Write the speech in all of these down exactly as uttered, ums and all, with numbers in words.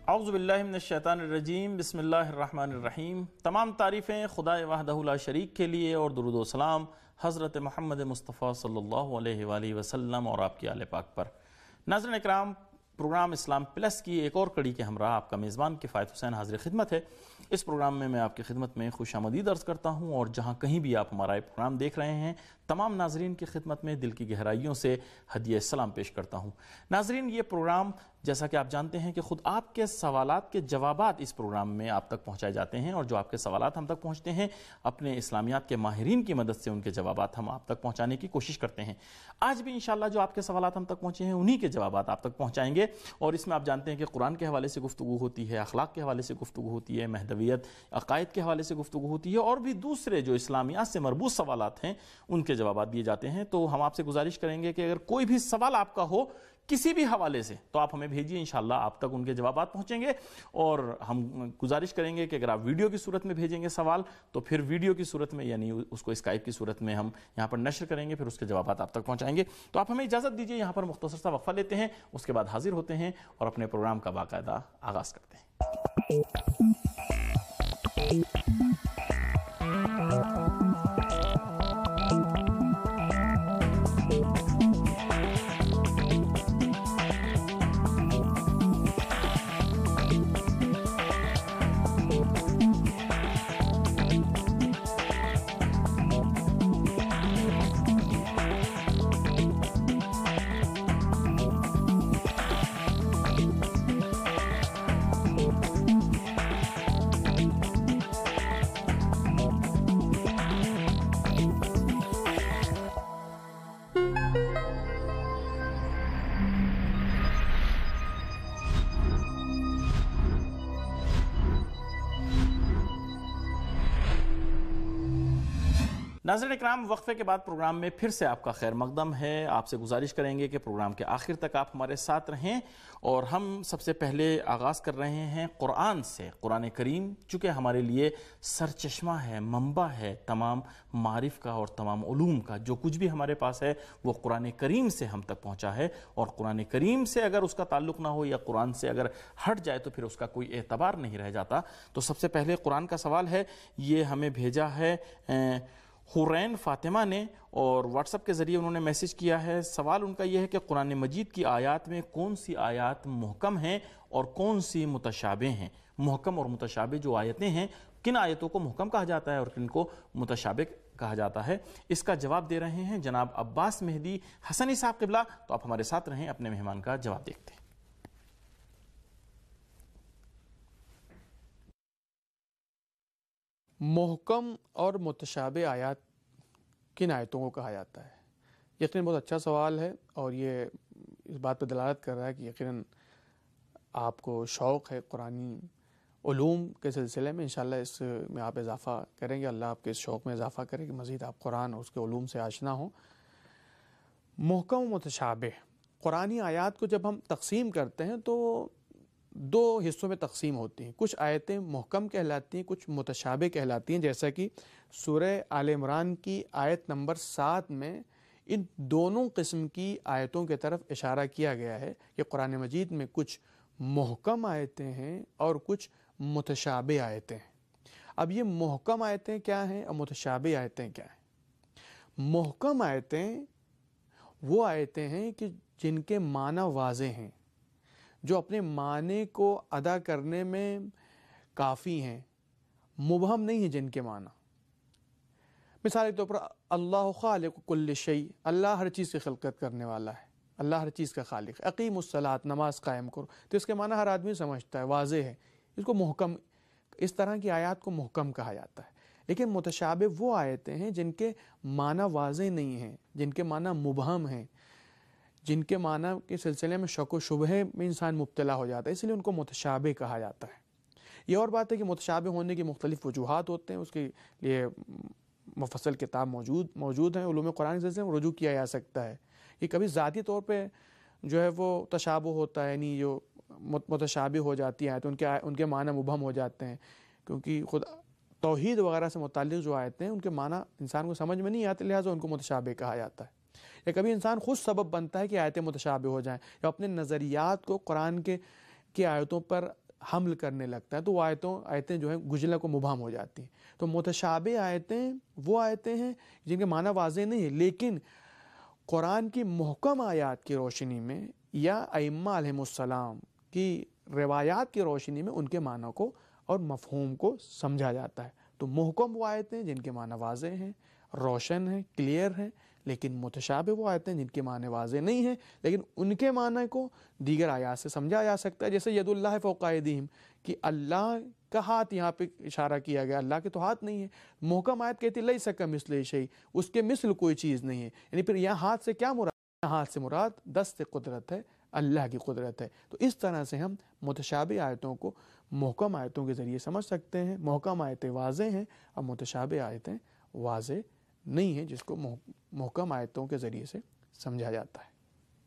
اعوذ باللہ من الشیطان الرجیم، بسم اللہ الرحمن الرحیم۔ تمام تعریفیں خدا وحدہ لا شریک کے لیے، اور درود و سلام حضرت محمد مصطفیٰ صلی اللہ علیہ وآلہ وسلم اور آپ کی آل پاک پر۔ ناظرین اکرام، پروگرام اسلام پلس کی ایک اور کڑی کے ہمراہ آپ کا میزبان کفایت حسین حاضر خدمت ہے۔ اس پروگرام میں میں آپ کی خدمت میں خوش آمدید عرض کرتا ہوں، اور جہاں کہیں بھی آپ ہمارا یہ پروگرام دیکھ رہے ہیں تمام ناظرین کی خدمت میں دل کی گہرائیوں سے ہدیہ سلام پیش کرتا ہوں۔ ناظرین، یہ پروگرام جیسا کہ آپ جانتے ہیں کہ خود آپ کے سوالات کے جوابات اس پروگرام میں آپ تک پہنچائے جاتے ہیں، اور جو آپ کے سوالات ہم تک پہنچتے ہیں اپنے اسلامیات کے ماہرین کی مدد سے ان کے جوابات ہم آپ تک پہنچانے کی کوشش کرتے ہیں۔ آج بھی انشاءاللہ جو آپ کے سوالات ہم تک پہنچے ہیں انہی کے جوابات آپ تک پہنچائیں گے، اور اس میں آپ جانتے ہیں کہ قرآن کے حوالے سے گفتگو ہوتی ہے، اخلاق کے حوالے سے گفتگو ہوتی ہے، مہدویت عقائد کے حوالے سے گفتگو ہوتی ہے، اور بھی دوسرے جو اسلامیات سے مربوط سوالات ہیں ان کے جوابات دیے جاتے ہیں۔ تو ہم آپ سے گزارش کریں گے کہ اگر کوئی بھی سوال آپ کا ہو کسی بھی حوالے سے تو آپ ہمیں بھیجیے، انشاءاللہ آپ تک ان کے جوابات پہنچیں گے، اور ہم گزارش کریں گے کہ اگر آپ ویڈیو کی صورت میں بھیجیں گے سوال تو پھر ویڈیو کی صورت میں، یعنی اس کو اسکائپ کی صورت میں ہم یہاں پر نشر کریں گے، پھر اس کے جوابات آپ تک پہنچائیں گے۔ تو آپ ہمیں اجازت دیجیے، یہاں پر مختصر سا وقفہ لیتے ہیں، اس کے بعد حاضر ہوتے ہیں اور اپنے پروگرام کا باقاعدہ آغاز کرتے ہیں۔ ناظرین اکرام، وقفے کے بعد پروگرام میں پھر سے آپ کا خیر مقدم ہے۔ آپ سے گزارش کریں گے کہ پروگرام کے آخر تک آپ ہمارے ساتھ رہیں، اور ہم سب سے پہلے آغاز کر رہے ہیں قرآن سے۔ قرآن کریم چونکہ ہمارے لیے سرچشمہ ہے، منبع ہے تمام معارف کا اور تمام علوم کا، جو کچھ بھی ہمارے پاس ہے وہ قرآن کریم سے ہم تک پہنچا ہے، اور قرآن کریم سے اگر اس کا تعلق نہ ہو یا قرآن سے اگر ہٹ جائے تو پھر اس کا کوئی اعتبار نہیں رہ جاتا۔ تو سب سے پہلے قرآن کا سوال ہے، یہ ہمیں بھیجا ہے حورین فاطمہ نے، اور واٹس ایپ کے ذریعے انہوں نے میسج کیا ہے۔ سوال ان کا یہ ہے کہ قرآن مجید کی آیات میں کون سی آیات محکم ہیں اور کون سی متشابہ ہیں؟ محکم اور متشابہ جو آیتیں ہیں، کن آیتوں کو محکم کہا جاتا ہے اور کن کو متشابہ کہا جاتا ہے؟ اس کا جواب دے رہے ہیں جناب عباس مہدی حسنی صاحب قبلہ۔ تو آپ ہمارے ساتھ رہیں، اپنے مہمان کا جواب دیکھتے ہیں۔ محکم اور متشابہ آیات کن آیتوں کو کہا جاتا ہے؟ یقیناً بہت اچھا سوال ہے، اور یہ اس بات پہ دلالت کر رہا ہے کہ یقیناً آپ کو شوق ہے قرآنی علوم کے سلسلے میں۔ انشاءاللہ اس میں آپ اضافہ کریں گے، اللہ آپ کے اس شوق میں اضافہ کرے کہ مزید آپ قرآن اور اس کے علوم سے آشنا ہوں۔ محکم و متشابہ قرآنی آیات کو جب ہم تقسیم کرتے ہیں تو دو حصوں میں تقسیم ہوتی ہیں۔ کچھ آیتیں محکم کہلاتی ہیں، کچھ متشابہ کہلاتی ہیں، جیسا کہ سورہ آل عمران کی آیت نمبر سات میں ان دونوں قسم کی آیتوں کی طرف اشارہ کیا گیا ہے کہ قرآن مجید میں کچھ محکم آیتیں ہیں اور کچھ متشابہ آیتیں ہیں۔ اب یہ محکم آیتیں کیا ہیں اور متشابہ آیتیں کیا ہیں؟ محکم آیتیں وہ آیتیں ہیں کہ جن کے معنی واضح ہیں، جو اپنے معنی کو ادا کرنے میں کافی ہیں، مبہم نہیں ہیں جن کے معنی۔ مثال کے طور پر اللہ خالق کل شیء، اللہ ہر چیز کی خلقت کرنے والا ہے، اللہ ہر چیز کا خالق ہے۔ اقیم الصلاۃ، نماز قائم کرو، تو اس کے معنی ہر آدمی سمجھتا ہے، واضح ہے، اس کو محکم، اس طرح کی آیات کو محکم کہا جاتا ہے۔ لیکن متشابہ وہ آیتیں ہیں جن کے معنی واضح نہیں ہیں، جن کے معنی مبہم ہیں، جن کے معنی کے سلسلے میں شک و شبہ میں انسان مبتلا ہو جاتا ہے، اس لیے ان کو متشابہ کہا جاتا ہے۔ یہ اور بات ہے کہ متشابہ ہونے کی مختلف وجوہات ہوتے ہیں، اس کے لیے مفصل کتاب موجود موجود ہیں علوم قرآن کے سلسلے میں، رجوع کیا جا سکتا ہے۔ یہ کبھی ذاتی طور پہ جو ہے وہ تشابہ ہوتا ہے، یعنی جو متشابہ ہو جاتی ہیں تو ان کے ان کے معنی مبہم ہو جاتے ہیں، کیونکہ خود توحید وغیرہ سے متعلق جو آیتیں ہیں ان کے معنی انسان کو سمجھ میں نہیں آتے، لہٰذا ان کو متشابہ کہا جاتا ہے۔ یا کبھی انسان خود سبب بنتا ہے کہ آیتیں متشابہ ہو جائیں، یا اپنے نظریات کو قرآن کے کی آیتوں پر حمل کرنے لگتا ہے تو وہ آیتوں آیتیں جو ہیں گجلہ کو مبہم ہو جاتی ہیں. تو متشابہ آیتیں وہ آیتیں ہیں جن کے معنی واضح نہیں ہے، لیکن قرآن کی محکم آیات کی روشنی میں یا ائمہ علیہم السلام کی روایات کی روشنی میں ان کے معنی کو اور مفہوم کو سمجھا جاتا ہے. تو محکم وہ آیتیں جن کے معنی واضح ہیں، روشن ہیں، کلیئر ہیں، لیکن متشابہ وہ آیتیں جن کے معنی واضح نہیں ہیں لیکن ان کے معنی کو دیگر آیات سے سمجھا جا سکتا ہے. جیسے ید اللہ فوق ایدیہم کہ اللہ کا ہاتھ یہاں پہ اشارہ کیا گیا، اللہ کے تو ہاتھ نہیں ہے. محکم آیت کہتی لیس کمثلہ شیء، اس کے مثل کوئی چیز نہیں ہے. یعنی پھر یہاں ہاتھ سے کیا مراد؟ ہاتھ سے مراد دست قدرت ہے، اللہ کی قدرت ہے. تو اس طرح سے ہم متشابہ آیتوں کو محکم آیتوں کے ذریعے سمجھ سکتے ہیں. محکم آیتیں واضح ہیں اور متشابہ آیتیں واضح نہیں ہیں جس کو محکم آیتوں کے ذریعے سے سمجھا جاتا ہے.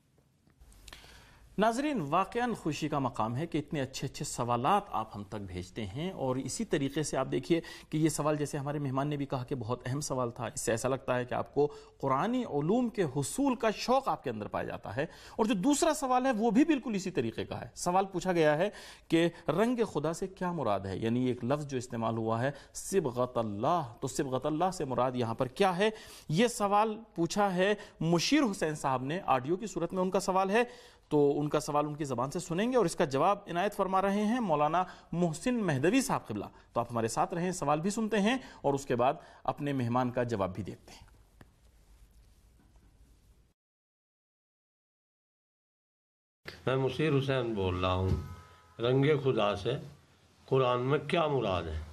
ناظرین، واقعاً خوشی کا مقام ہے کہ اتنے اچھے اچھے سوالات آپ ہم تک بھیجتے ہیں، اور اسی طریقے سے آپ دیکھیے کہ یہ سوال جیسے ہمارے مہمان نے بھی کہا کہ بہت اہم سوال تھا. اس سے ایسا لگتا ہے کہ آپ کو قرآنی علوم کے حصول کا شوق آپ کے اندر پایا جاتا ہے. اور جو دوسرا سوال ہے وہ بھی بالکل اسی طریقے کا ہے. سوال پوچھا گیا ہے کہ رنگ خدا سے کیا مراد ہے، یعنی ایک لفظ جو استعمال ہوا ہے صبغۃ اللہ، تو صبغۃ اللہ سے مراد یہاں پر کیا ہے؟ یہ سوال پوچھا ہے مشیر حسین صاحب نے، آڈیو کی صورت میں ان کا سوال ہے. تو ان کا سوال ان کی زبان سے سنیں گے اور اس کا جواب عنایت فرما رہے ہیں مولانا محسن مہدوی صاحب قبلہ. تو آپ ہمارے ساتھ رہیں، سوال بھی سنتے ہیں اور اس کے بعد اپنے مہمان کا جواب بھی دیکھتے ہیں. میں مشیر حسین بول رہا ہوں. رنگ خدا سے قرآن میں کیا مراد ہے؟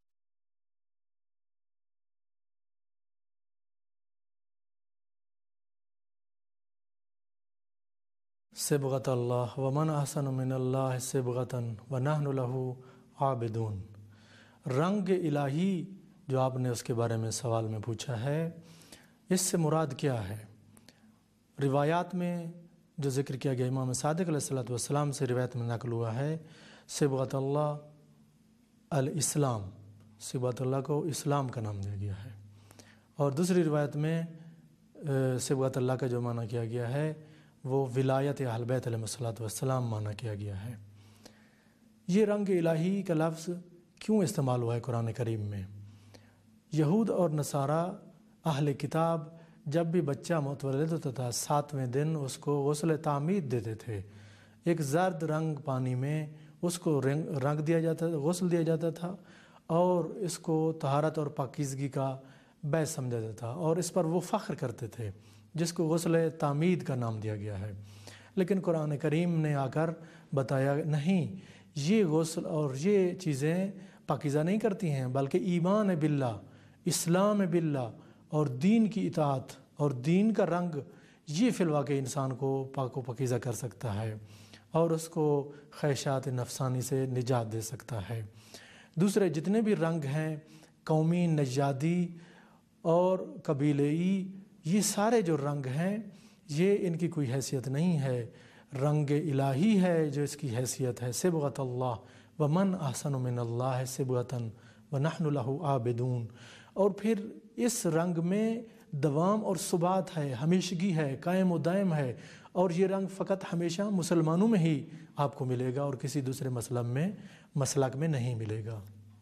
صبغۃ اللہ ومن احسن من اللہ صبغۃ ونحن لہ عابدون. رنگ الہی جو آپ نے اس کے بارے میں سوال میں پوچھا ہے، اس سے مراد کیا ہے؟ روایات میں جو ذکر کیا گیا امام صادق علیہ الصلوۃ والسلام سے روایت میں نقل ہوا ہے صبغۃ اللہ الاسلام، صبغۃ اللہ کو اسلام کا نام دیا گیا ہے. اور دوسری روایت میں صبغۃ اللہ کا جو معنی کیا گیا ہے وہ ولایت اہل بیت علیہ الصلوۃ والسلام معنی کیا گیا ہے. یہ رنگ الہی کا لفظ کیوں استعمال ہوا ہے قرآن کریم میں؟ یہود اور نصارہ اہل کتاب جب بھی بچہ متولد ہوتا تھا ساتویں دن اس کو غسل تعمید دیتے تھے. ایک زرد رنگ پانی میں اس کو رنگ رنگ دیا جاتا تھا، غسل دیا جاتا تھا، اور اس کو طہارت اور پاکیزگی کا باعث سمجھا جاتا تھا اور اس پر وہ فخر کرتے تھے، جس کو غسل تعمید کا نام دیا گیا ہے. لیکن قرآن کریم نے آ کر بتایا نہیں، یہ غسل اور یہ چیزیں پاکیزہ نہیں کرتی ہیں، بلکہ ایمان باللہ، اسلام باللہ اور دین کی اطاعت اور دین کا رنگ یہ فی الواقع انسان کو پاک و پاکیزہ کر سکتا ہے اور اس کو خواہشات نفسانی سے نجات دے سکتا ہے. دوسرے جتنے بھی رنگ ہیں، قومی، نژادی اور قبیلئی، یہ سارے جو رنگ ہیں یہ ان کی کوئی حیثیت نہیں ہے. رنگ الہی ہے جو اس کی حیثیت ہے. صبغۃ اللہ ومن احسن من اللہ صبغۃ ونحن لہ عابدون. اور پھر اس رنگ میں دوام اور ثبات ہے، ہمیشگی ہے، قائم و دائم ہے، اور یہ رنگ فقط ہمیشہ مسلمانوں میں ہی آپ کو ملے گا اور کسی دوسرے مسلک میں مسلک میں نہیں ملے گا.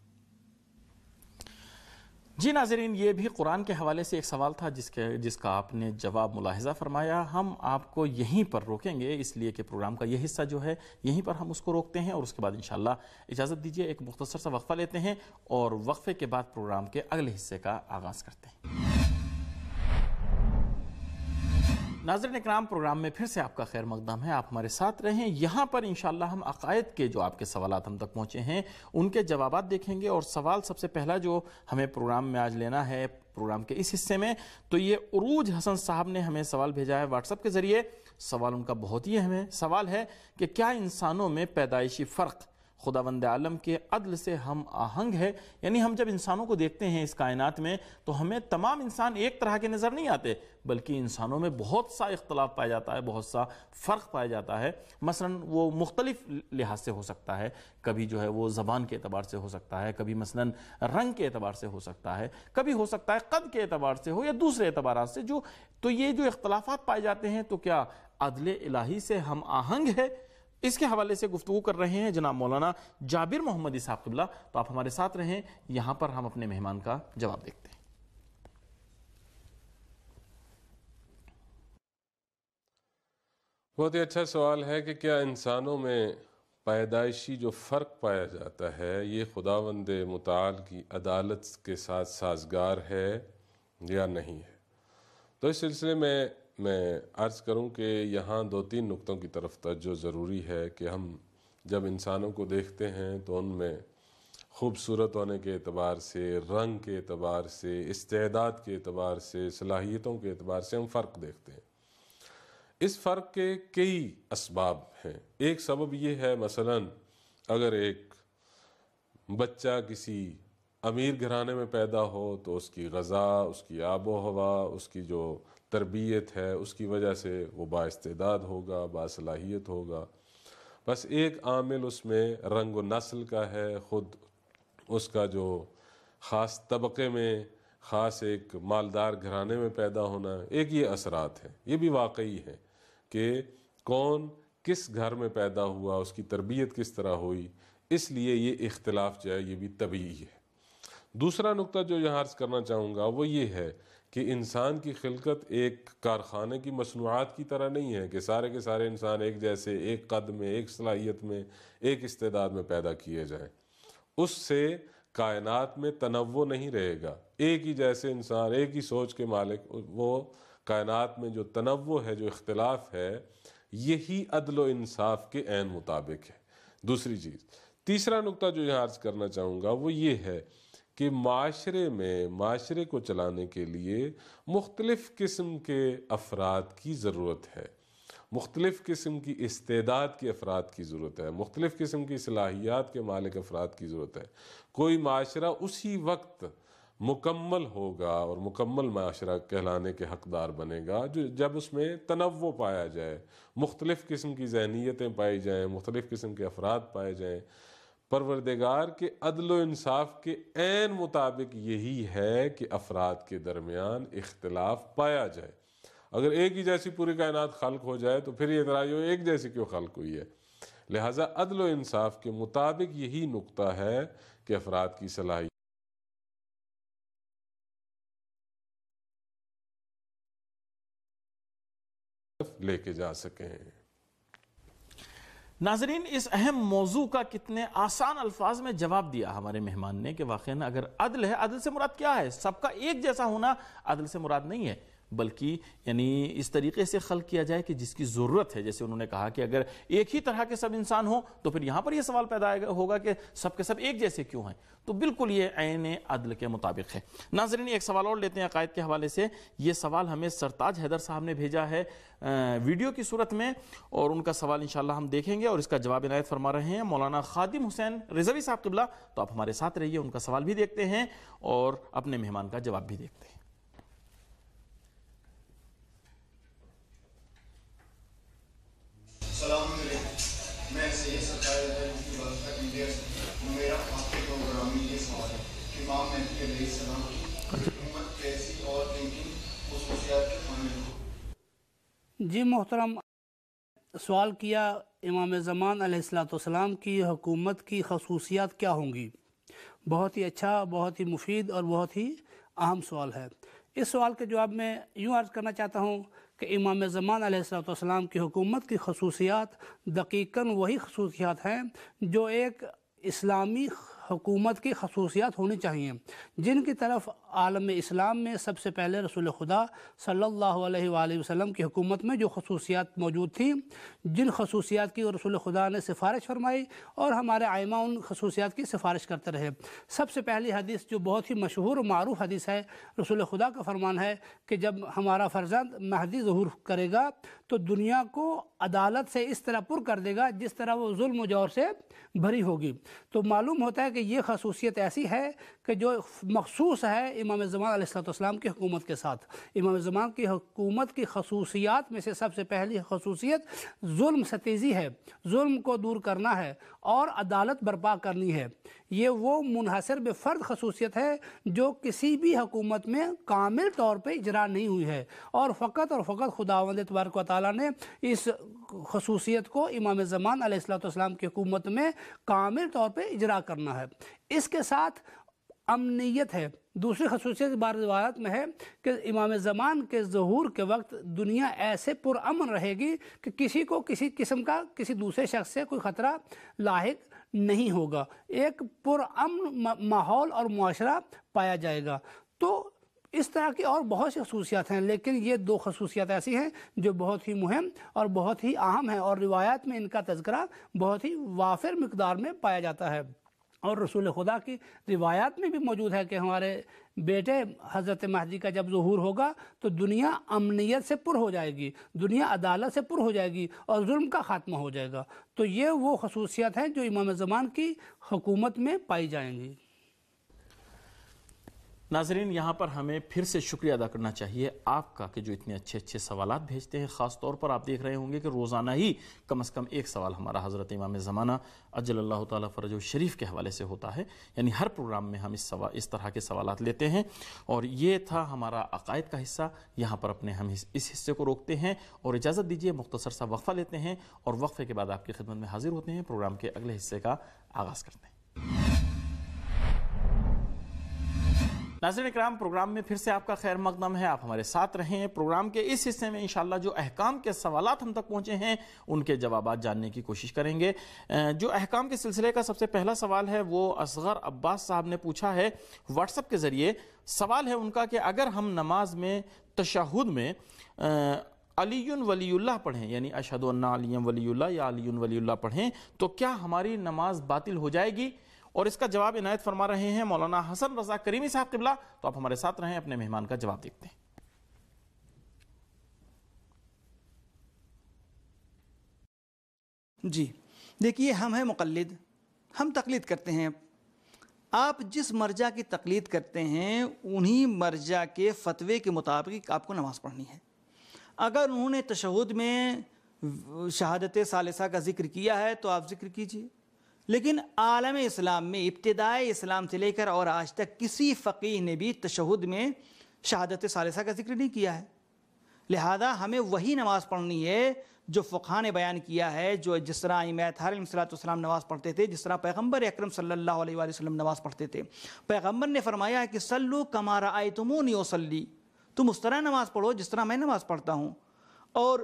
جی ناظرین، یہ بھی قرآن کے حوالے سے ایک سوال تھا جس کے جس کا آپ نے جواب ملاحظہ فرمایا. ہم آپ کو یہیں پر روکیں گے اس لیے کہ پروگرام کا یہ حصہ جو ہے یہیں پر ہم اس کو روکتے ہیں، اور اس کے بعد انشاءاللہ اجازت دیجیے ایک مختصر سا وقفہ لیتے ہیں اور وقفے کے بعد پروگرام کے اگلے حصے کا آغاز کرتے ہیں. ناظرین اکرام، پروگرام میں پھر سے آپ کا خیر مقدم ہے، آپ ہمارے ساتھ رہیں. یہاں پر انشاءاللہ ہم عقائد کے جو آپ کے سوالات ہم تک پہنچے ہیں ان کے جوابات دیکھیں گے. اور سوال سب سے پہلا جو ہمیں پروگرام میں آج لینا ہے پروگرام کے اس حصے میں، تو یہ عروج حسن صاحب نے ہمیں سوال بھیجا ہے واٹس ایپ کے ذریعے. سوال ان کا بہت ہی اہم ہے. سوال ہے کہ کیا انسانوں میں پیدائشی فرق خداوند عالم کے عدل سے ہم آہنگ ہے؟ یعنی ہم جب انسانوں کو دیکھتے ہیں اس کائنات میں تو ہمیں تمام انسان ایک طرح کے نظر نہیں آتے، بلکہ انسانوں میں بہت سا اختلاف پایا جاتا ہے، بہت سا فرق پایا جاتا ہے. مثلا وہ مختلف لحاظ سے ہو سکتا ہے، کبھی جو ہے وہ زبان کے اعتبار سے ہو سکتا ہے، کبھی مثلا رنگ کے اعتبار سے ہو سکتا ہے، کبھی ہو سکتا ہے قد کے اعتبار سے ہو یا دوسرے اعتبارات سے. جو تو یہ جو اختلافات پائے جاتے ہیں تو کیا عدل الہی سے ہم آہنگ ہے؟ اس کے حوالے سے گفتگو کر رہے ہیں جناب مولانا جابر محمدی صاحب قبلہ. تو آپ ہمارے ساتھ رہیں, یہاں پر ہم اپنے مہمان کا جواب دیکھتے ہیں. بہت ہی اچھا سوال ہے کہ کیا انسانوں میں پیدائشی جو فرق پایا جاتا ہے یہ خداوند متعال کی عدالت کے ساتھ سازگار ہے یا نہیں ہے. تو اس سلسلے میں میں عرض کروں کہ یہاں دو تین نقطوں کی طرف توجہ ضروری ہے کہ ہم جب انسانوں کو دیکھتے ہیں تو ان میں خوبصورت ہونے کے اعتبار سے, رنگ کے اعتبار سے, استعداد کے اعتبار سے, صلاحیتوں کے اعتبار سے ہم فرق دیکھتے ہیں. اس فرق کے کئی اسباب ہیں. ایک سبب یہ ہے مثلا اگر ایک بچہ کسی امیر گھرانے میں پیدا ہو تو اس کی غذا, اس کی آب و ہوا, اس کی جو تربیت ہے اس کی وجہ سے وہ بااستعداد ہوگا, باصلاحیت ہوگا. بس ایک عامل اس میں رنگ و نسل کا ہے, خود اس کا جو خاص طبقے میں خاص ایک مالدار گھرانے میں پیدا ہونا, ایک یہ اثرات ہیں. یہ بھی واقعی ہے کہ کون کس گھر میں پیدا ہوا, اس کی تربیت کس طرح ہوئی, اس لیے یہ اختلاف جو ہے یہ بھی طبیعی ہے. دوسرا نقطہ جو یہاں عرض کرنا چاہوں گا وہ یہ ہے کہ انسان کی خلقت ایک کارخانے کی مصنوعات کی طرح نہیں ہے کہ سارے کے سارے انسان ایک جیسے, ایک قد میں, ایک صلاحیت میں, ایک استعداد میں پیدا کیے جائیں. اس سے کائنات میں تنوع نہیں رہے گا. ایک ہی جیسے انسان, ایک ہی سوچ کے مالک, وہ کائنات میں جو تنوع ہے, جو اختلاف ہے, یہی عدل و انصاف کے عین مطابق ہے. دوسری چیز, تیسرا نقطہ جو یہاں عرض کرنا چاہوں گا وہ یہ ہے کہ معاشرے میں معاشرے کو چلانے کے لیے مختلف قسم کے افراد کی ضرورت ہے, مختلف قسم کی استعداد کے افراد کی ضرورت ہے, مختلف قسم کی صلاحیات کے مالک افراد کی ضرورت ہے. کوئی معاشرہ اسی وقت مکمل ہوگا اور مکمل معاشرہ کہلانے کے حقدار بنے گا جو جب اس میں تنوع پایا جائے, مختلف قسم کی ذہنیتیں پائی جائیں, مختلف قسم کے افراد پائے جائیں. پروردگار کے عدل و انصاف کے عین مطابق یہی ہے کہ افراد کے درمیان اختلاف پایا جائے. اگر ایک ہی جیسی پوری کائنات خلق ہو جائے تو پھر یہ اعتراض ہو ایک جیسی کیوں خلق ہوئی ہے. لہٰذا عدل و انصاف کے مطابق یہی نقطہ ہے کہ افراد کی صلاحیت لے کے جا سکیں. ناظرین, اس اہم موضوع کا کتنے آسان الفاظ میں جواب دیا ہمارے مہمان نے کہ واقعاً اگر عدل ہے, عدل سے مراد کیا ہے؟ سب کا ایک جیسا ہونا عدل سے مراد نہیں ہے, بلکہ یعنی اس طریقے سے خلق کیا جائے کہ جس کی ضرورت ہے. جیسے انہوں نے کہا کہ اگر ایک ہی طرح کے سب انسان ہوں تو پھر یہاں پر یہ سوال پیدا ہوگا کہ سب کے سب ایک جیسے کیوں ہیں. تو بالکل یہ عین عدل کے مطابق ہے. ناظرین, ایک سوال اور لیتے ہیں عقائد کے حوالے سے. یہ سوال ہمیں سرتاج حیدر صاحب نے بھیجا ہے ویڈیو کی صورت میں, اور ان کا سوال انشاءاللہ ہم دیکھیں گے اور اس کا جواب عنایت فرما رہے ہیں مولانا خادم حسین رضوی صاحب قبلہ. تو آپ ہمارے ساتھ رہیے, ان کا سوال بھی دیکھتے ہیں اور اپنے مہمان کا جواب بھی دیکھتے ہیں. السلام علیکم, میں سید سرکار کی بات انڈیا سے. میرا آپ کے پروگرامی یہ سوال ہے کہ امام مہدی علیہ السلام کی حکومت کیسی اور کن کن خصوصیات کے حامل ہو؟ جی محترم, سوال کیا امام زمان علیہ السلام کی حکومت کی خصوصیات کیا ہوں گی. بہت ہی اچھا, بہت ہی مفید اور بہت ہی اہم سوال ہے. اس سوال کے جواب میں یوں عرض کرنا چاہتا ہوں کہ امام زمان علیہ السلام کی حکومت کی خصوصیات دقیقاً وہی خصوصیات ہیں جو ایک اسلامی حکومت کی خصوصیات ہونی چاہیے, جن کی طرف عالم اسلام میں سب سے پہلے رسول خدا صلی اللہ علیہ وآلہ وسلم کی حکومت میں جو خصوصیات موجود تھیں, جن خصوصیات کی رسول خدا نے سفارش فرمائی اور ہمارے ائمہ ان خصوصیات کی سفارش کرتے رہے. سب سے پہلی حدیث جو بہت ہی مشہور و معروف حدیث ہے, رسول خدا کا فرمان ہے کہ جب ہمارا فرزند مہدی ظہور کرے گا تو دنیا کو عدالت سے اس طرح پر کر دے گا جس طرح وہ ظلم و جور سے بھری ہوگی. تو معلوم ہوتا ہے کہ یہ خصوصیت ایسی ہے کہ جو مخصوص ہے امام زمان علیہ السلام کی حکومت کے ساتھ. امام زمان کی حکومت کی خصوصیات میں سے سب سے پہلی خصوصیت ظلم ستیزی ہے, ظلم کو دور کرنا ہے اور عدالت برپا کرنی ہے. یہ وہ منحصر بے فرد خصوصیت ہے جو کسی بھی حکومت میں کامل طور پہ اجرا نہیں ہوئی ہے، اور فقط اور فقط خداوند تبارک و تعالیٰ نے اس خصوصیت کو امام زمان علیہ الصلوۃ والسلام کی حکومت میں کامل طور پہ اجرا کرنا ہے۔ اس کے ساتھ امنیت ہے۔ دوسری خصوصیت بار روایت میں ہے کہ امام زمان کے ظہور کے وقت دنیا ایسے پرامن رہے گی کہ کسی کو کسی قسم کا کسی دوسرے شخص سے کوئی خطرہ لاحق نہیں ہوگا، ایک پرامن ماحول اور معاشرہ پایا جائے گا۔ تو اس طرح کی اور بہت سی خصوصیات ہیں، لیکن یہ دو خصوصیات ایسی ہیں جو بہت ہی مہم اور بہت ہی اہم ہیں، اور روایات میں ان کا تذکرہ بہت ہی وافر مقدار میں پایا جاتا ہے۔ اور رسول خدا کی روایات میں بھی موجود ہے کہ ہمارے بیٹے حضرت مہدی کا جب ظہور ہوگا تو دنیا امنیت سے پر ہو جائے گی، دنیا عدالت سے پر ہو جائے گی، اور ظلم کا خاتمہ ہو جائے گا۔ تو یہ وہ خصوصیات ہیں جو امام زمان کی حکومت میں پائی جائیں گی۔ ناظرین، یہاں پر ہمیں پھر سے شکریہ ادا کرنا چاہیے آپ کا کہ جو اتنے اچھے اچھے سوالات بھیجتے ہیں۔ خاص طور پر آپ دیکھ رہے ہوں گے کہ روزانہ ہی کم از کم ایک سوال ہمارا حضرت امام زمانہ عجل اللہ تعالیٰ فرجہ شریف کے حوالے سے ہوتا ہے، یعنی ہر پروگرام میں ہم اس سوا اس طرح کے سوالات لیتے ہیں، اور یہ تھا ہمارا عقائد کا حصہ۔ یہاں پر اپنے ہم اس حصے کو روکتے ہیں اور اجازت دیجیے مختصر سا وقفہ لیتے ہیں، اور وقفے کے بعد آپ کی خدمت میں حاضر ہوتے ہیں، پروگرام کے اگلے حصے کا آغاز کرتے ہیں۔ ناظرین اکرام، پروگرام میں پھر سے آپ کا خیر مقدم ہے، آپ ہمارے ساتھ رہیں۔ پروگرام کے اس حصے میں انشاءاللہ جو احکام کے سوالات ہم تک پہنچے ہیں ان کے جوابات جاننے کی کوشش کریں گے۔ جو احکام کے سلسلے کا سب سے پہلا سوال ہے وہ اصغر عباس صاحب نے پوچھا ہے واٹس ایپ کے ذریعے۔ سوال ہے ان کا کہ اگر ہم نماز میں تشہد میں علی ولی اللہ پڑھیں، یعنی اشہد ان علی ولی اللہ یا علی ولی اللہ پڑھیں، تو کیا ہماری نماز باطل ہو جائے گی؟ اور اس کا جواب عنایت فرما رہے ہیں مولانا حسن رضا کریمی صاحب قبلہ۔ تو آپ ہمارے ساتھ رہیں، اپنے مہمان کا جواب دیکھتے ہیں۔ جی دیکھیے، ہم ہیں مقلد، ہم تقلید کرتے ہیں۔ آپ جس مرجع کی تقلید کرتے ہیں انہی مرجع کے فتوے کے مطابق آپ کو نماز پڑھنی ہے۔ اگر انہوں نے تشہد میں شہادت ثالثہ کا ذکر کیا ہے تو آپ ذکر کیجئے، لیکن عالم اسلام میں ابتدائے اسلام سے لے کر اور آج تک کسی فقیہ نے بھی تشہد میں شہادت ثالثہ کا ذکر نہیں کیا ہے۔ لہذا ہمیں وہی نماز پڑھنی ہے جو فقہاء نے بیان کیا ہے، جو جس طرح امام طاہر علیہ الصلوۃ والسلام نماز پڑھتے تھے، جس طرح پیغمبر اکرم صلی اللہ علیہ وآلہ وسلم نماز پڑھتے تھے۔ پیغمبر نے فرمایا کہ صلو کما رأیتمونی اصلی، تم اس طرح نماز پڑھو جس طرح میں نماز پڑھتا ہوں۔ اور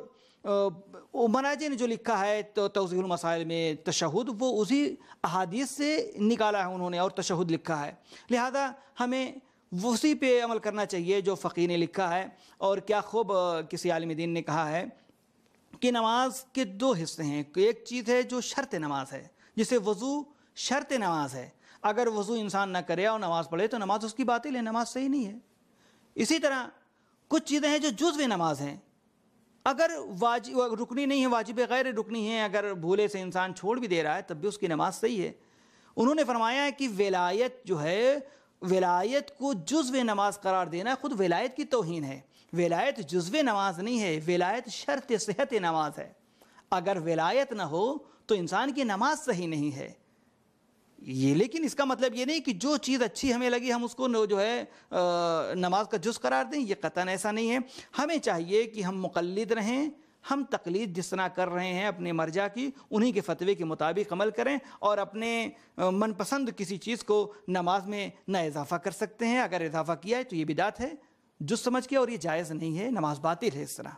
مراجع نے جو لکھا ہے تو توضیح المسائل میں تشہد، وہ اسی احادیث سے نکالا ہے انہوں نے اور تشہد لکھا ہے۔ لہذا ہمیں اسی پہ عمل کرنا چاہیے جو فقیہ نے لکھا ہے۔ اور کیا خوب کسی عالم دین نے کہا ہے کہ نماز کے دو حصے ہیں، ایک چیز ہے جو شرط نماز ہے، جسے وضو شرط نماز ہے۔ اگر وضو انسان نہ کرے اور نماز پڑھے تو نماز اس کی باطل ہے، نماز صحیح نہیں ہے۔ اسی طرح کچھ چیزیں ہیں جو جزو نماز ہیں، اگر واجب رکنی نہیں ہے، واجب غیر رکنی ہیں، اگر بھولے سے انسان چھوڑ بھی دے رہا ہے تب بھی اس کی نماز صحیح ہے۔ انہوں نے فرمایا ہے کہ ولایت جو ہے، ولایت کو جزو نماز قرار دینا خود ولایت کی توہین ہے۔ ولایت جزو نماز نہیں ہے، ولایت شرط صحت نماز ہے۔ اگر ولایت نہ ہو تو انسان کی نماز صحیح نہیں ہے۔ یہ لیکن اس کا مطلب یہ نہیں کہ جو چیز اچھی ہمیں لگی ہم اس کو جو ہے نماز کا جز قرار دیں، یہ قطعاً ایسا نہیں ہے۔ ہمیں چاہیے کہ ہم مقلد رہیں، ہم تقلید جس طرح کر رہے ہیں اپنے مرجع کی، انہی کے فتوے کے مطابق عمل کریں، اور اپنے من پسند کسی چیز کو نماز میں نہ اضافہ کر سکتے ہیں۔ اگر اضافہ کیا ہے تو یہ بدعت ہے جز سمجھ کے، اور یہ جائز نہیں ہے، نماز باطل ہے اس طرح۔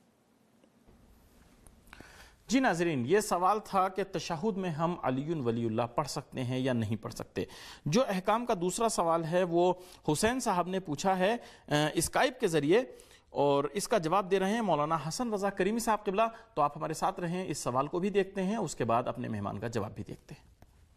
جی ناظرین، یہ سوال تھا کہ تشہد میں ہم علی ولی اللہ پڑھ سکتے ہیں یا نہیں پڑھ سکتے۔ جو احکام کا دوسرا سوال ہے وہ حسین صاحب نے پوچھا ہے اسکائپ کے ذریعے، اور اس کا جواب دے رہے ہیں مولانا حسن رضا کریمی صاحب قبلہ۔ تو آپ ہمارے ساتھ رہیں، اس سوال کو بھی دیکھتے ہیں، اس کے بعد اپنے مہمان کا جواب بھی دیکھتے ہیں۔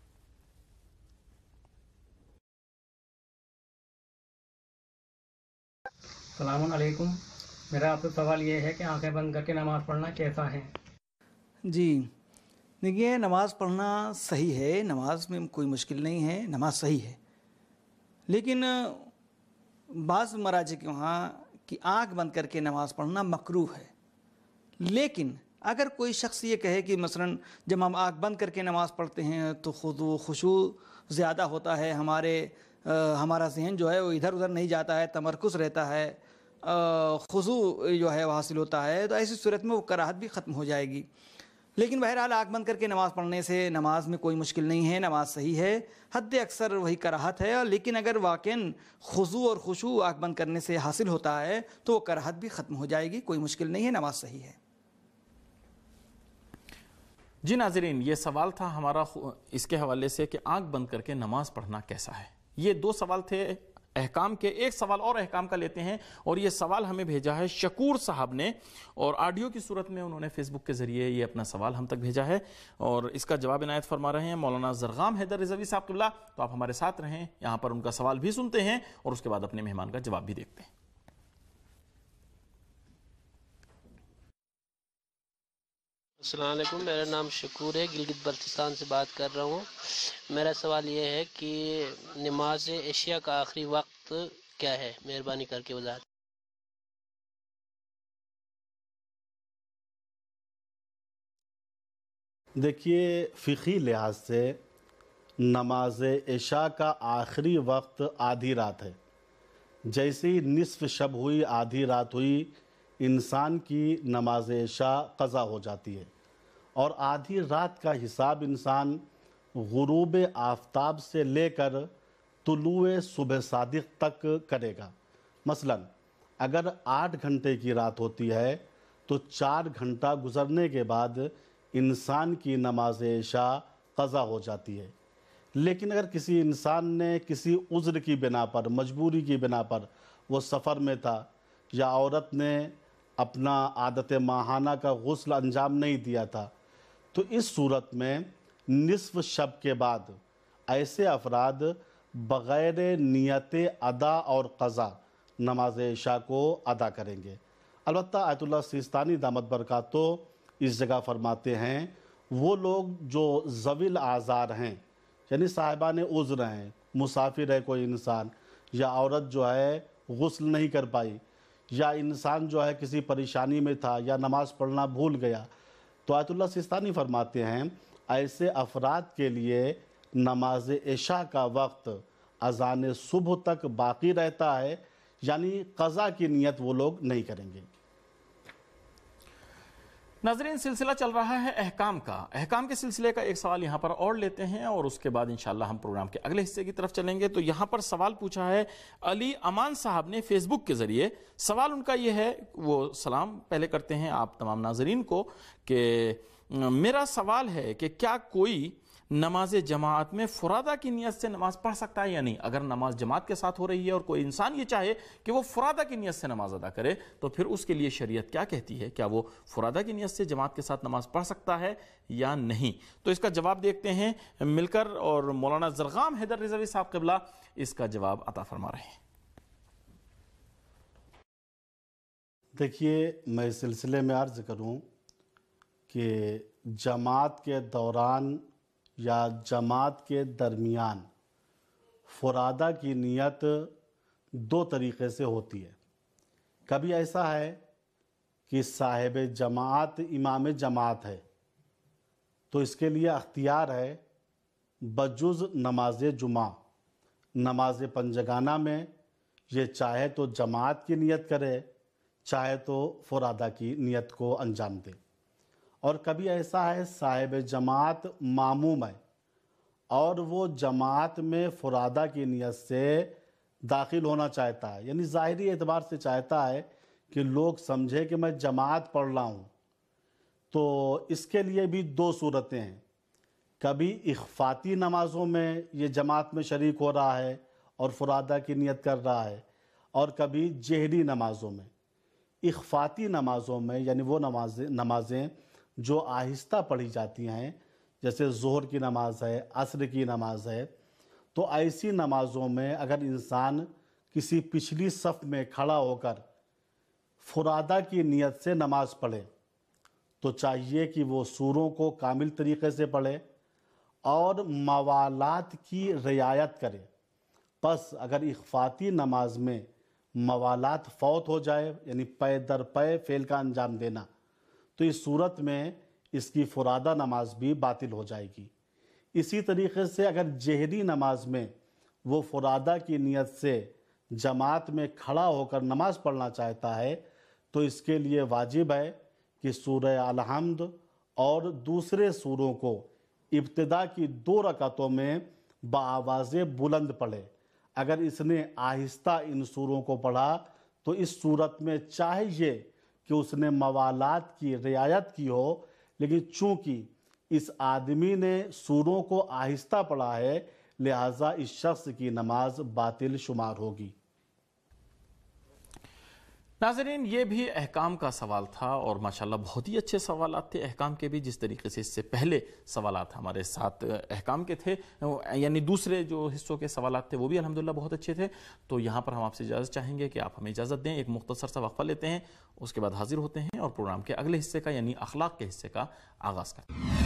السلام علیکم، میرا آپ سے سوال یہ ہے کہ آنکھیں بند کر کے نماز پڑھنا کیسا ہے؟ جی دیکھیے، نماز پڑھنا صحیح ہے، نماز میں کوئی مشکل نہیں ہے، نماز صحیح ہے۔ لیکن بعض مراجع کے وہاں کہ آنکھ بند کر کے نماز پڑھنا مکروہ ہے، لیکن اگر کوئی شخص یہ کہے کہ مثلاً جب ہم آنکھ بند کر کے نماز پڑھتے ہیں تو خضوع خشوع زیادہ ہوتا ہے، ہمارے ہمارا ذہن جو ہے وہ ادھر ادھر نہیں جاتا ہے، تمرکز رہتا ہے، خضوع جو ہے وہ حاصل ہوتا ہے، تو ایسی صورت میں وہ کراہت بھی ختم ہو جائے گی۔ لیکن بہرحال آنکھ بند کر کے نماز پڑھنے سے نماز میں کوئی مشکل نہیں ہے، نماز صحیح ہے، حد اکثر وہی کراہت ہے، لیکن اگر واقعاً خضوع اور خشوع آنکھ بند کرنے سے حاصل ہوتا ہے تو وہ کراہت بھی ختم ہو جائے گی، کوئی مشکل نہیں ہے، نماز صحیح ہے۔ جی ناظرین، یہ سوال تھا ہمارا اس کے حوالے سے کہ آنکھ بند کر کے نماز پڑھنا کیسا ہے۔ یہ دو سوال تھے احکام کے، ایک سوال اور احکام کا لیتے ہیں، اور یہ سوال ہمیں بھیجا ہے شکور صاحب نے، اور آڈیو کی صورت میں انہوں نے فیس بک کے ذریعے یہ اپنا سوال ہم تک بھیجا ہے، اور اس کا جواب عنایت فرما رہے ہیں مولانا زرغام حیدر رضوی صاحب قبلہ۔ تو آپ ہمارے ساتھ رہیں، یہاں پر ان کا سوال بھی سنتے ہیں اور اس کے بعد اپنے مہمان کا جواب بھی دیکھتے ہیں۔ السلام علیکم، میرا نام شکور ہے، گلگت بلتستان سے بات کر رہا ہوں۔ میرا سوال یہ ہے کہ نماز عشاء کا آخری وقت کیا ہے؟ مہربانی کر کے وضاحت۔ دیکھیے، فقہی لحاظ سے نماز عشاء کا آخری وقت آدھی رات ہے۔ جیسے ہی نصف شب ہوئی، آدھی رات ہوئی، انسان کی نماز عشاء قضا ہو جاتی ہے، اور آدھی رات کا حساب انسان غروب آفتاب سے لے کر طلوع صبح صادق تک کرے گا۔ مثلا اگر آٹھ گھنٹے کی رات ہوتی ہے تو چار گھنٹہ گزرنے کے بعد انسان کی نماز عشاء قضا ہو جاتی ہے۔ لیکن اگر کسی انسان نے کسی عذر کی بنا پر، مجبوری کی بنا پر، وہ سفر میں تھا، یا عورت نے اپنا عادت ماہانہ کا غسل انجام نہیں دیا تھا، تو اس صورت میں نصف شب کے بعد ایسے افراد بغیر نیت ادا اور قضا نماز عشاء کو ادا کریں گے۔ البتہ آیت اللہ سیستانی دامت برکاتہ اس جگہ فرماتے ہیں، وہ لوگ جو ذوی الاعذار ہیں، یعنی صاحبان عذر ہیں، مسافر ہے کوئی انسان، یا عورت جو ہے غسل نہیں کر پائی، یا انسان جو ہے کسی پریشانی میں تھا یا نماز پڑھنا بھول گیا، تو آیت اللہ سیستانی فرماتے ہیں ایسے افراد کے لیے نماز عشاء کا وقت اذان صبح تک باقی رہتا ہے، یعنی قضا کی نیت وہ لوگ نہیں کریں گے۔ ناظرین، سلسلہ چل رہا ہے احکام کا۔ احکام کے سلسلے کا ایک سوال یہاں پر اور لیتے ہیں، اور اس کے بعد انشاءاللہ ہم پروگرام کے اگلے حصے کی طرف چلیں گے۔ تو یہاں پر سوال پوچھا ہے علی امان صاحب نے فیس بک کے ذریعے۔ سوال ان کا یہ ہے، وہ سلام پہلے کرتے ہیں آپ تمام ناظرین کو، کہ میرا سوال ہے کہ کیا کوئی نماز جماعت میں فرادہ کی نیت سے نماز پڑھ سکتا ہے یا نہیں؟ اگر نماز جماعت کے ساتھ ہو رہی ہے اور کوئی انسان یہ چاہے کہ وہ فرادہ کی نیت سے نماز ادا کرے، تو پھر اس کے لیے شریعت کیا کہتی ہے؟ کیا وہ فرادہ کی نیت سے جماعت کے ساتھ نماز پڑھ سکتا ہے یا نہیں؟ تو اس کا جواب دیکھتے ہیں مل کر، اور مولانا زرغام حیدر رضوی صاحب قبلہ اس کا جواب عطا فرما رہے ہیں۔ دیکھیے، میں اس سلسلے میں عرض کروں کہ جماعت کے دوران یا جماعت کے درمیان فرادہ کی نیت دو طریقے سے ہوتی ہے۔ کبھی ایسا ہے کہ صاحب جماعت امام جماعت ہے، تو اس کے لیے اختیار ہے بجز نماز جمعہ، نماز پنجگانہ میں یہ چاہے تو جماعت کی نیت کرے، چاہے تو فرادہ کی نیت کو انجام دے۔ اور کبھی ایسا ہے صاحب جماعت ماموم ہے، اور وہ جماعت میں فرادہ کی نیت سے داخل ہونا چاہتا ہے، یعنی ظاہری اعتبار سے چاہتا ہے کہ لوگ سمجھے کہ میں جماعت پڑھ رہا ہوں، تو اس کے لیے بھی دو صورتیں ہیں۔ کبھی اخفاتی نمازوں میں یہ جماعت میں شریک ہو رہا ہے اور فرادہ کی نیت کر رہا ہے، اور کبھی جہری نمازوں میں۔ اخفاتی نمازوں میں یعنی وہ نمازیں نمازیں جو آہستہ پڑھی جاتی ہیں، جیسے ظہر کی نماز ہے، عصر کی نماز ہے، تو ایسی نمازوں میں اگر انسان کسی پچھلی صف میں کھڑا ہو کر فرادہ کی نیت سے نماز پڑھے تو چاہیے کہ وہ سوروں کو کامل طریقے سے پڑھے اور موالات کی رعایت کرے۔ پس اگر اخفاتی نماز میں موالات فوت ہو جائے، یعنی پے در پے فعل کا انجام دینا، تو اس صورت میں اس کی فرادہ نماز بھی باطل ہو جائے گی۔ اسی طریقے سے اگر جہری نماز میں وہ فرادہ کی نیت سے جماعت میں کھڑا ہو کر نماز پڑھنا چاہتا ہے تو اس کے لیے واجب ہے کہ سورہ الحمد اور دوسرے سوروں کو ابتدا کی دو رکعتوں میں بآواز بلند پڑھے۔ اگر اس نے آہستہ ان سوروں کو پڑھا تو اس صورت میں چاہیے کہ اس نے موالات کی رعایت کی ہو، لیکن چونکہ اس آدمی نے سوروں کو آہستہ پڑھا ہے لہٰذا اس شخص کی نماز باطل شمار ہوگی۔ ناظرین، یہ بھی احکام کا سوال تھا اور ماشاءاللہ بہت ہی اچھے سوالات تھے احکام کے بھی، جس طریقے سے اس سے پہلے سوالات ہمارے ساتھ احکام کے تھے، یعنی دوسرے جو حصوں کے سوالات تھے وہ بھی الحمدللہ بہت اچھے تھے۔ تو یہاں پر ہم آپ سے اجازت چاہیں گے کہ آپ ہمیں اجازت دیں، ایک مختصر سا وقفہ لیتے ہیں، اس کے بعد حاضر ہوتے ہیں اور پروگرام کے اگلے حصے کا یعنی اخلاق کے حصے کا آغاز کرتے ہیں۔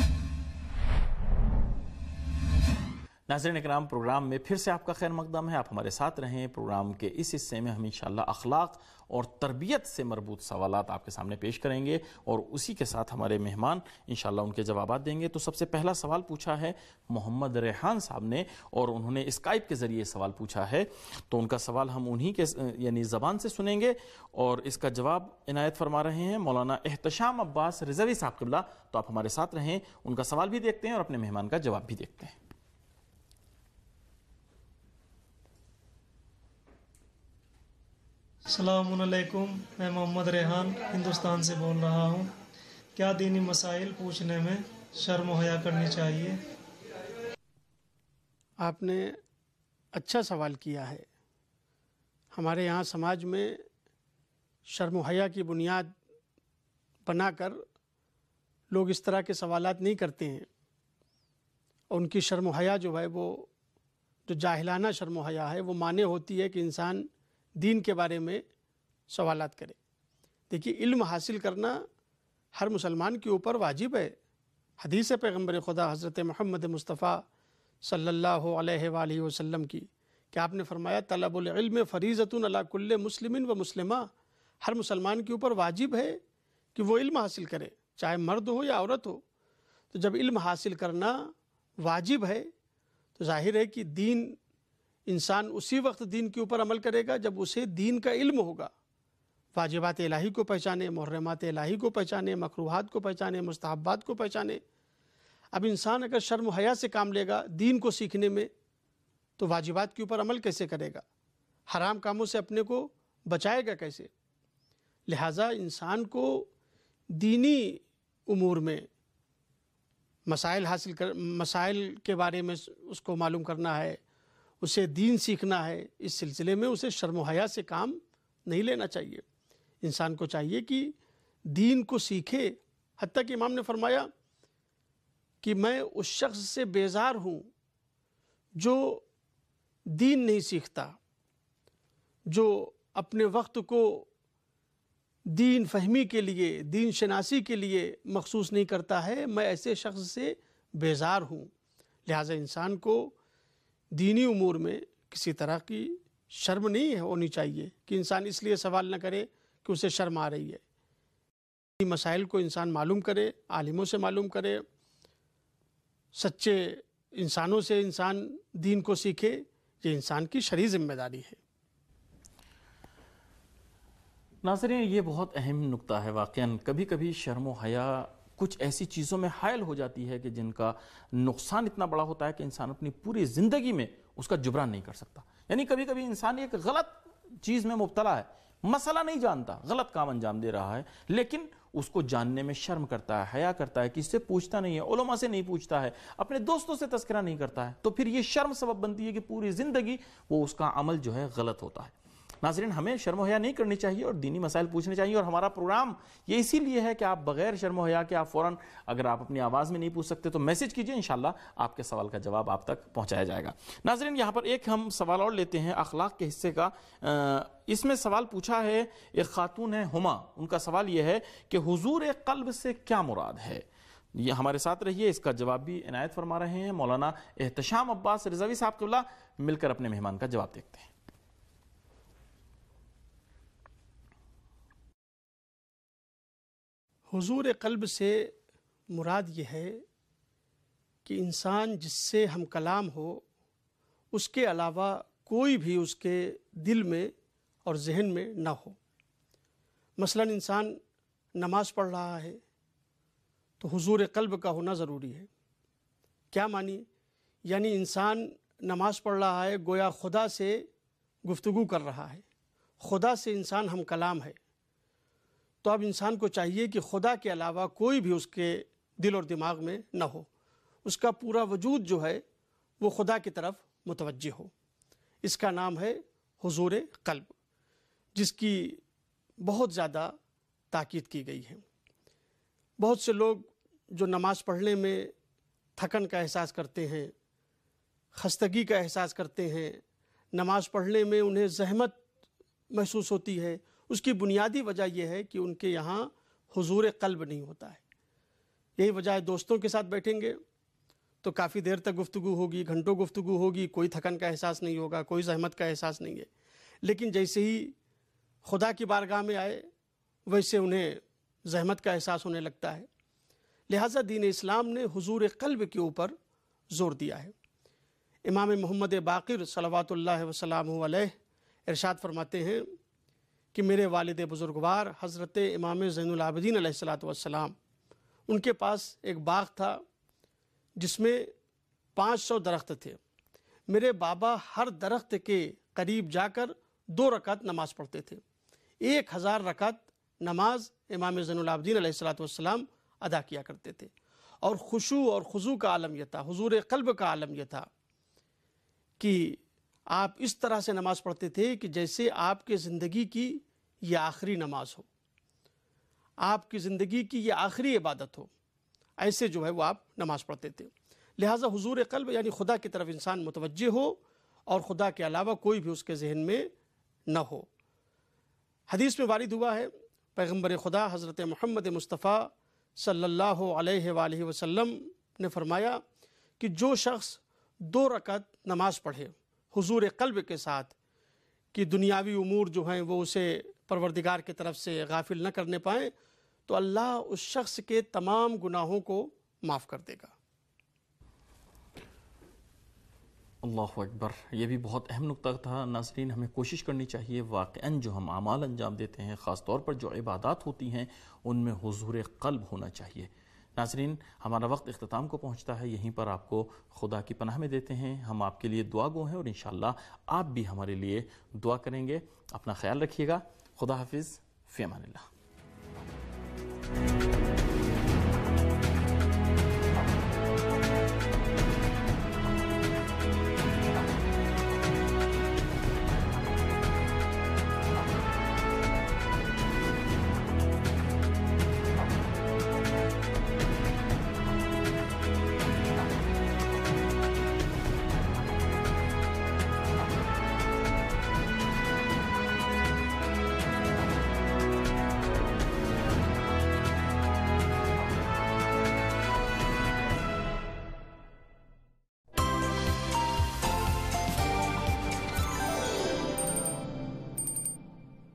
ناظرین اکرام، پروگرام میں پھر سے آپ کا خیر مقدم ہے، آپ ہمارے ساتھ رہیں۔ پروگرام کے اس حصے میں ہم انشاءاللہ اخلاق اور تربیت سے مربوط سوالات آپ کے سامنے پیش کریں گے اور اسی کے ساتھ ہمارے مہمان انشاءاللہ ان کے جوابات دیں گے۔ تو سب سے پہلا سوال پوچھا ہے محمد ریحان صاحب نے اور انہوں نے اسکائپ کے ذریعے سوال پوچھا ہے، تو ان کا سوال ہم انہی کے یعنی زبان سے سنیں گے اور اس کا جواب عنایت فرما رہے ہیں مولانا احتشام عباس رضوی صاحب قبلہ۔ تو آپ ہمارے ساتھ رہیں، ان کا سوال بھی دیکھتے ہیں اور اپنے مہمان کا جواب بھی دیکھتے ہیں۔ السلام علیکم، میں محمد ریحان ہندوستان سے بول رہا ہوں۔ کیا دینی مسائل پوچھنے میں شرم و حیا کرنی چاہیے؟ آپ نے اچھا سوال کیا ہے۔ ہمارے یہاں سماج میں شرم و حیا کی بنیاد بنا کر لوگ اس طرح کے سوالات نہیں کرتے ہیں، اور ان کی شرم و حیا جو ہے وہ جو جاہلانہ شرم و حیا ہے وہ معنی ہوتی ہے کہ انسان دین کے بارے میں سوالات کرے۔ دیکھیے، علم حاصل کرنا ہر مسلمان کے اوپر واجب ہے۔ حدیث پیغمبر خدا حضرت محمد مصطفیٰ صلی اللہ علیہ وآلہ وسلم کی کہ آپ نے فرمایا طلب العلم فریضۃ علی کل مسلم و مسلمہ، ہر مسلمان کے اوپر واجب ہے کہ وہ علم حاصل کرے، چاہے مرد ہو یا عورت ہو۔ تو جب علم حاصل کرنا واجب ہے تو ظاہر ہے کہ دین انسان اسی وقت دین کے اوپر عمل کرے گا جب اسے دین کا علم ہوگا، واجبات الہی کو پہچانے، محرمات الہی کو پہچانے، مکروہات کو پہچانے، مستحبات کو پہچانے۔ اب انسان اگر شرم و حیا سے کام لے گا دین کو سیکھنے میں تو واجبات کے اوپر عمل کیسے کرے گا؟ حرام کاموں سے اپنے کو بچائے گا کیسے؟ لہٰذا انسان کو دینی امور میں مسائل حاصل کر مسائل کے بارے میں اس کو معلوم کرنا ہے، اسے دین سیکھنا ہے۔ اس سلسلے میں اسے شرم و حیا سے کام نہیں لینا چاہیے۔ انسان کو چاہیے کہ دین کو سیکھے، حتیٰ کہ امام نے فرمایا کہ میں اس شخص سے بیزار ہوں جو دین نہیں سیکھتا، جو اپنے وقت کو دین فہمی کے لیے، دین شناسی کے لیے مخصوص نہیں کرتا ہے، میں ایسے شخص سے بیزار ہوں۔ لہٰذا انسان کو دینی امور میں کسی طرح کی شرم نہیں ہونی چاہیے کہ انسان اس لیے سوال نہ کرے کہ اسے شرم آ رہی ہے۔ دینی مسائل کو انسان معلوم کرے، عالموں سے معلوم کرے، سچے انسانوں سے انسان دین کو سیکھے، یہ انسان کی شرعی ذمہ داری ہے۔ ناظرین، یہ بہت اہم نکتہ ہے واقعاً۔ کبھی کبھی شرم و حیا کچھ ایسی چیزوں میں حائل ہو جاتی ہے کہ جن کا نقصان اتنا بڑا ہوتا ہے کہ انسان اپنی پوری زندگی میں اس کا جبران نہیں کر سکتا۔ یعنی کبھی کبھی انسان ایک غلط چیز میں مبتلا ہے، مسئلہ نہیں جانتا، غلط کام انجام دے رہا ہے، لیکن اس کو جاننے میں شرم کرتا ہے، حیا کرتا ہے، کسی سے پوچھتا نہیں ہے، علماء سے نہیں پوچھتا ہے، اپنے دوستوں سے تذکرہ نہیں کرتا ہے، تو پھر یہ شرم سبب بنتی ہے کہ پوری زندگی وہ اس کا عمل جو ہے غلط ہوتا ہے۔ ناظرین، ہمیں شرم و حیا نہیں کرنی چاہیے اور دینی مسائل پوچھنے چاہیے، اور ہمارا پروگرام یہ اسی لیے ہے کہ آپ بغیر شرم و حیا کے آپ فوراً اگر آپ اپنی آواز میں نہیں پوچھ سکتے تو میسج کیجئے، انشاءاللہ آپ کے سوال کا جواب آپ تک پہنچایا جائے گا۔ ناظرین، یہاں پر ایک ہم سوال اور لیتے ہیں اخلاق کے حصے کا۔ اس میں سوال پوچھا ہے ایک خاتون ہے ہما، ان کا سوال یہ ہے کہ حضور قلب سے کیا مراد ہے؟ یہ ہمارے ساتھ رہیے، اس کا جواب بھی عنایت فرما رہے ہیں مولانا احتشام عباس رضوی صاحب قبلہ۔ مل کر اپنے مہمان کا جواب دیکھتے ہیں۔ حضور قلب سے مراد یہ ہے کہ انسان جس سے ہم کلام ہو اس کے علاوہ کوئی بھی اس کے دل میں اور ذہن میں نہ ہو۔ مثلا انسان نماز پڑھ رہا ہے تو حضور قلب کا ہونا ضروری ہے۔ کیا مانی؟ یعنی انسان نماز پڑھ رہا ہے، گویا خدا سے گفتگو کر رہا ہے، خدا سے انسان ہم کلام ہے۔ تو اب انسان کو چاہیے کہ خدا کے علاوہ کوئی بھی اس کے دل اور دماغ میں نہ ہو، اس کا پورا وجود جو ہے وہ خدا کی طرف متوجہ ہو۔ اس کا نام ہے حضور قلب، جس کی بہت زیادہ تاکید کی گئی ہے۔ بہت سے لوگ جو نماز پڑھنے میں تھکن کا احساس کرتے ہیں، خستگی کا احساس کرتے ہیں، نماز پڑھنے میں انہیں زحمت محسوس ہوتی ہے، اس کی بنیادی وجہ یہ ہے کہ ان کے یہاں حضور قلب نہیں ہوتا ہے۔ یہی وجہ ہے دوستوں کے ساتھ بیٹھیں گے تو کافی دیر تک گفتگو ہوگی، گھنٹوں گفتگو ہوگی، کوئی تھکن کا احساس نہیں ہوگا، کوئی زحمت کا احساس نہیں ہے۔ لیکن جیسے ہی خدا کی بارگاہ میں آئے ویسے انہیں زحمت کا احساس ہونے لگتا ہے۔ لہٰذا دین اسلام نے حضور قلب کے اوپر زور دیا ہے۔ امام محمد باقر صلوات اللہ وسلامہ علیہ ارشاد فرماتے ہیں کہ میرے والد بزرگوار حضرت امام زین العابدین علیہ الصلاۃ والسلام، ان کے پاس ایک باغ تھا جس میں پانچ سو درخت تھے۔ میرے بابا ہر درخت کے قریب جا کر دو رکعت نماز پڑھتے تھے۔ ایک ہزار رکعت نماز امام زین العابدین علیہ الصلاۃ والسلام ادا کیا کرتے تھے۔ اور خشوع اور خضوع کا عالم یہ تھا، حضور قلب کا عالم یہ تھا کہ آپ اس طرح سے نماز پڑھتے تھے کہ جیسے آپ کے زندگی کی یہ آخری نماز ہو، آپ کی زندگی کی یہ آخری عبادت ہو، ایسے جو ہے وہ آپ نماز پڑھتے تھے۔ لہٰذا حضور قلب یعنی خدا کی طرف انسان متوجہ ہو اور خدا کے علاوہ کوئی بھی اس کے ذہن میں نہ ہو۔ حدیث میں وارد ہوا ہے، پیغمبر خدا حضرت محمد مصطفیٰ صلی اللہ علیہ وآلہ وسلم نے فرمایا کہ جو شخص دو رکعت نماز پڑھے حضور قلب کے ساتھ کہ دنیاوی امور جو ہیں وہ اسے پروردگار کی طرف سے غافل نہ کرنے پائیں، تو اللہ اس شخص کے تمام گناہوں کو معاف کر دے گا۔ اللہ اکبر، یہ بھی بہت اہم نقطہ تھا۔ ناظرین، ہمیں کوشش کرنی چاہیے واقعاً جو ہم اعمال انجام دیتے ہیں، خاص طور پر جو عبادات ہوتی ہیں، ان میں حضور قلب ہونا چاہیے۔ ناظرین، ہمارا وقت اختتام کو پہنچتا ہے، یہیں پر آپ کو خدا کی پناہ میں دیتے ہیں۔ ہم آپ کے لیے دعا گو ہیں اور انشاءاللہ آپ بھی ہمارے لیے دعا کریں گے۔ اپنا خیال رکھیے گا۔ خدا حافظ، فی امان اللہ۔